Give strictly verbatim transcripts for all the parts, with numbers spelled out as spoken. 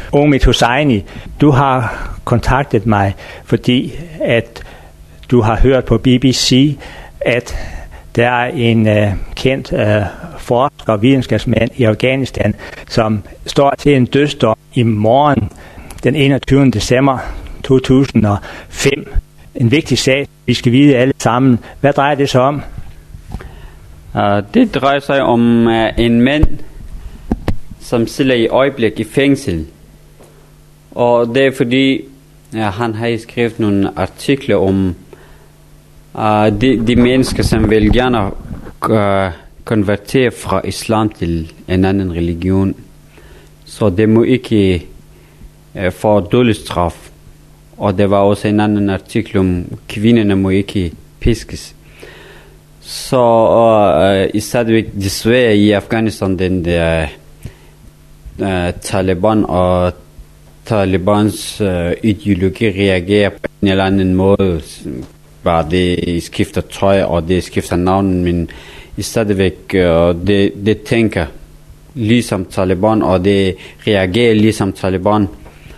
Omid Hosseini, du har kontaktet mig, fordi at du har hørt på B B C, at der er en uh, kendt uh, forsker og videnskabsmand i Afghanistan, som står til en dødsdom i morgen, den enogtyvende december to tusind og fem. En vigtig sag, vi skal vide alle sammen. Hvad drejer det sig om? Uh, det drejer sig om uh, en mand, som sidder i øjeblik i fængsel. Og det er fordi, ja, han har skrevet nogle artikler om uh, de, de mennesker, som vil gerne uh, konvertere fra islam til en anden religion. Så det må ikke uh, få dødsstraf. Og der var også en anden artikel om, kvinderne må ikke piskes. Så uh, i stadigvæk desværre i Afghanistan, den der uh, Taliban og Talibans uh, ideologi reagerer på en eller anden måde. Bare det skifter tøj, og det skifter navn, men i stadigvæk uh, det, det tænker ligesom Taliban, og det reagerer ligesom Taliban.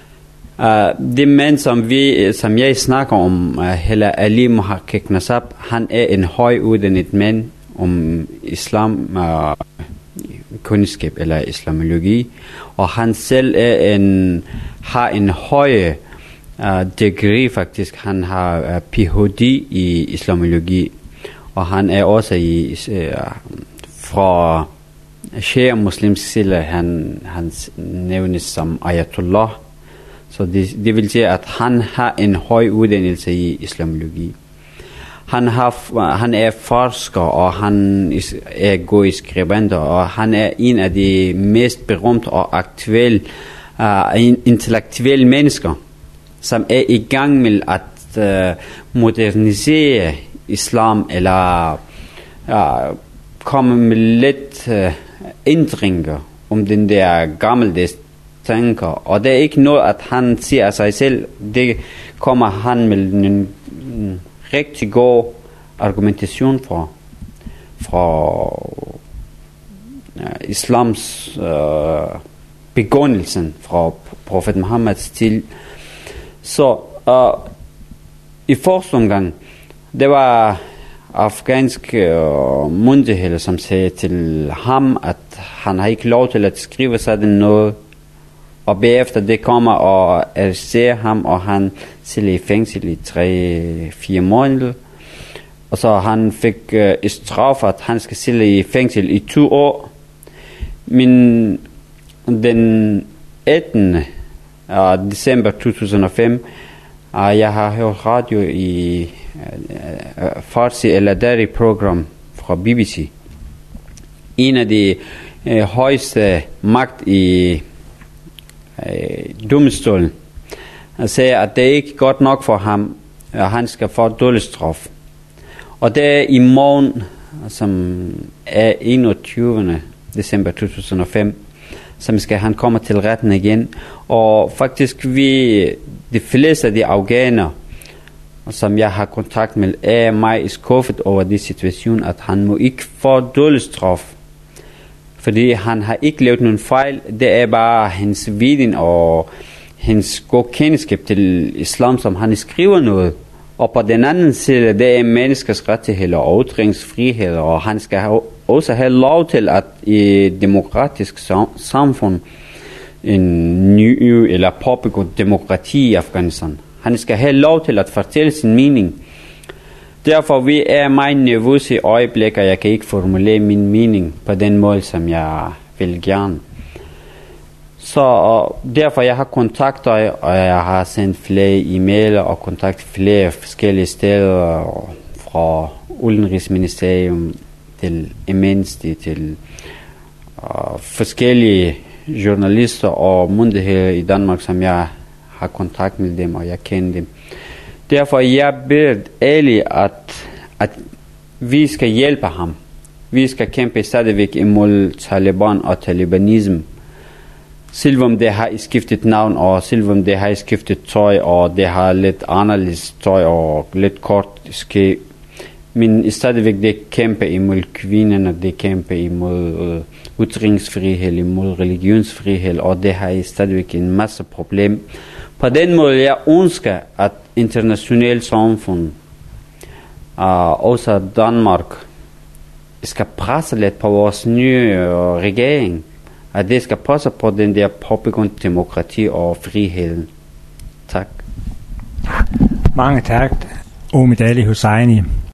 Uh, det mand, som, vi, som jeg snakker om, uh, Hela Ali Muhakkik Nasab, han er en højuddannet mand om islam, uh, kundskab eller islamologi, og han selv er en, har en høj uh, degree faktisk. Han har uh, P H D i islamologi, og han er også i, uh, fra Shia muslimsk side, han, han nævnes som Ayatollah. Så det, det vil sige, at han har en høj uddannelse i islamologi. Han, har, han er forsker, og han er god skribent, og han er en af de mest berømte og aktuelle uh, intellektuelle mennesker, som er i gang med at uh, modernisere islam, eller uh, komme med lidt uh, ændringer om den der gammeldags tænker. Og det er ikke noget, at han siger af sig selv. Det kommer han med en, en rigtig god argumentation fra, fra uh, islams uh, begyndelsen, fra profet Muhammeds til. Så uh, i første omgang, det var afghanske uh, myndigheder, som sagde til ham, at han har ikke lov til at skrive sådan noget. Og bagefter det kommer og arresterer ham, og han sidder i fængsel i tre fire måneder. Og så han fik uh, straf, at han skal sidde i fængsel i to år. Men den attende december to tusind og fem, uh, jeg har hørt radio i uh, uh, Farsi eller Dari program fra B B C. En af de uh, højeste magt i domstolen sagde, at det er ikke godt nok for ham, at han skal få dødsstraf. Og det er i morgen, som er enogtyvende december to tusind og fem, som skal han komme til retten igen. Og faktisk vi, de fleste af de afghanere, som jeg har kontakt med, er meget skuffet over den situation, at han må ikke få dødsstraf. Fordi han har ikke lavet nogen fejl. Det er bare hans viden og hans gode kendskab til islam, som han skriver noget. Og på den anden side, det er menneskers rettigheder og ytringsfrihed, og han skal også have lov til at i et demokratisk samfund en ny eller påbegå demokrati i Afghanistan. Han skal have lov til at fortælle sin mening. Derfor vi er meget nervøse i øjeblikket, og jeg kan ikke formulere min mening på den måde, som jeg vil gerne. Så og derfor jeg har kontaktet, og jeg har sendt flere e-mailer og kontaktet flere forskellige steder, fra Udenrigsministerium til Amnesty til uh, forskellige journalister og myndigheder i Danmark, som jeg har kontakt med dem, og jeg kender dem. Derfor jeg beder alle, at, at vi skal hjælpe ham. Vi skal kæmpe stadigvæk imod Taliban og talibanism. Selvom det har skiftet navn, og selvom det har skiftet tøj, og det har lidt anderledes tøj og lidt kort skæg. Men stadigvæk det kæmpe imod kvinderne, det kæmpe imod uh, ytringsfrihed, imod religionsfrihed, og det har I stadigvæk en masse problem. På den måde jeg ønsker, at internationalt samfund, uh, også Danmark, skal presse lidt på vores nye uh, regering, at det skal passe på den der påbegyndt demokrati og frihed. Tak. Mange tak, Omid Ali Hussaini.